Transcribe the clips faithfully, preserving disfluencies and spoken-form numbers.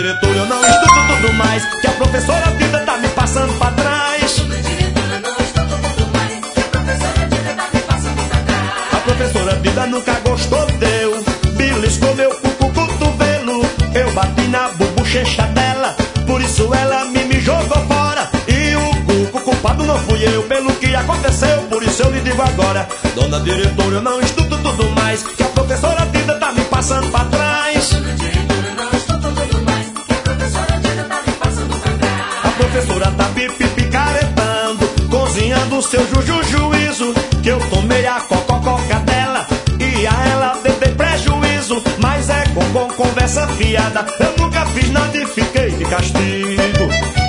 diretora eu não estudo tudo mais que a professora vida tá me passando pra trás. Dona diretora, não estudo tudo mais que a professora vida tá me passando pra trás. A professora vida nunca gostou deu, beliscou meu cuco cotovelo. Eu bati na bochecha dela, por isso ela me, me jogou fora. E o cuco culpado não fui eu pelo que aconteceu, por isso eu lhe digo agora: dona diretora, eu não estudo tudo mais que a professora vida tá me passando pra trás. Dona diretora, não estudo tudo mais que a professora vida tá me passando pra trás. A professora tá pipi picaretando, cozinhando seu juju juízo, que eu tomei a cocococa dela e a ela dei prejuízo. Mas é com, com conversa fiada, eu nunca fiz nada e fiquei de castigo.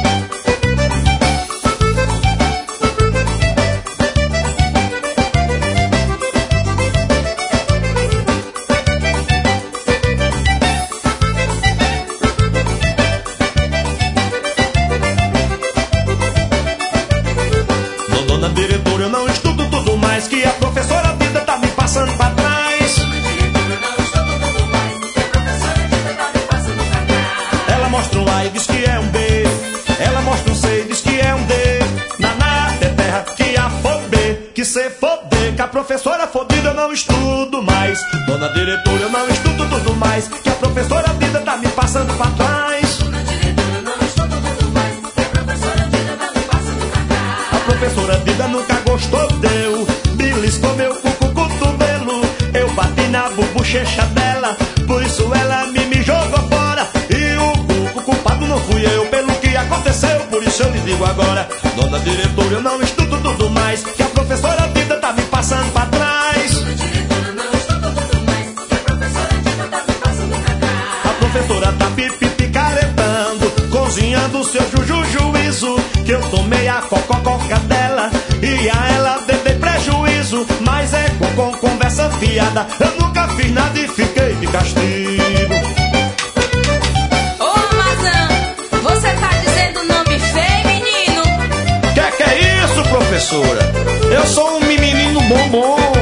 Dona diretora, eu não estudo tudo mais que a professora vida tá me passando pra trás. Dona diretora, não estudo tudo mais que a professora vida tá me passando pra trás. Ela mostra um A e diz que é um B, ela mostra um C e diz que é um D. Na nada é terra que a for B, que se foder, que a professora fodida eu não estudo mais. Dona diretora, eu não estudo tudo mais que a professora vida tá me passando pra trás. Dona diretora, não estudo tudo mais que a professora vida tá me passando pra trás. A professora vida nunca gostou deu, beliscou meu cuco cotovelo. Eu bati na bochecha dela, por isso ela me, me jogou fora. E o cuco culpado não fui eu pelo que aconteceu, por isso eu lhe digo agora: dona diretora, eu não estudo tudo mais que a professora vida tá me passando pra trás. Dona diretora, não estudo tudo mais que a professora vida tá me passando pra trás. A professora tá pipi picaretando, cozinhando seu juju juízo, que eu tomei a cocococa dela e a ela dei prejuízo. Mas é com, com conversa fiada, eu nunca fiz nada e fiquei de castigo. Ô, Mazão, você tá dizendo nome feio, menino? Que que é isso, professora? Eu sou um menino bombom.